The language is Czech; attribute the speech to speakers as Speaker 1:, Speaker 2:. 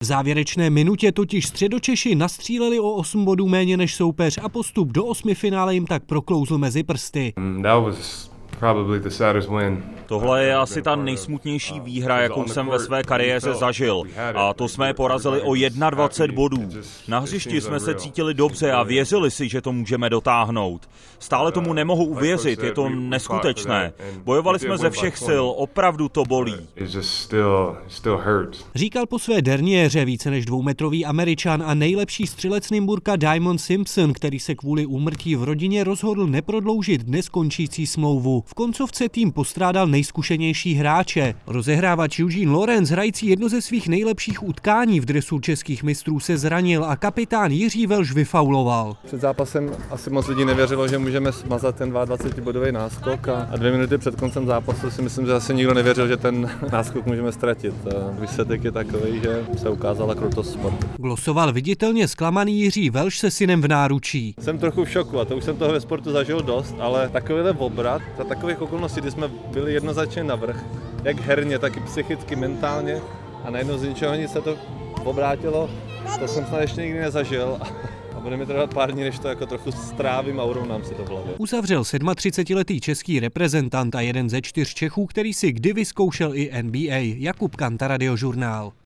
Speaker 1: závěrečné minutě totiž Středočeši nastříleli o 8 bodů méně než soupeř a postup do osmifinále jim tak proklouzl mezi prsty.
Speaker 2: Tohle je asi ta nejsmutnější výhra, jakou jsem ve své kariéře zažil. A to jsme je porazili o 21 bodů. Na hřišti jsme se cítili dobře a věřili si, že to můžeme dotáhnout. Stále tomu nemohu uvěřit, je to neskutečné. Bojovali jsme ze všech sil, opravdu to bolí.
Speaker 1: Říkal po své derniéře více než dvoumetrový Američan a nejlepší střelec Nymburka Diamond Simpson, který se kvůli úmrtí v rodině rozhodl neprodloužit dnes končící smlouvu. V koncovce tým postrádal nejzkušenější hráče. Rozehrávač Eugene Lorenz, hrající jedno ze svých nejlepších utkání v dresu českých mistrů, se zranil a kapitán Jiří Velš vyfauloval.
Speaker 3: Před zápasem asi moc lidí nevěřilo, že můžeme smazat ten 22bodový náskok a 2 minuty před koncem zápasu si myslím, že asi nikdo nevěřil, že ten náskok můžeme ztratit. Výsledek je takový, že se ukázala krutost sportu.
Speaker 1: Glosoval viditelně zklamaný Jiří Velš se synem v náručí.
Speaker 3: Jsem trochu v šoku a to už jsem toho ve sportu zažil dost, ale takovýhle obrat za takových okolností, kdy jsme byli jednoznačně navrch, jak herně, tak i psychicky, mentálně a najednou z ničeho nic se to obrátilo, to jsem snad ještě nikdy nezažil. A bude mi trvat pár dní, než to jako trochu strávím a urovnám si to v hlavě.
Speaker 1: Uzavřel 37letý český reprezentant a jeden ze 4 Čechů, který si kdy vyzkoušel i NBA, Jakub Kanta, Radiožurnál.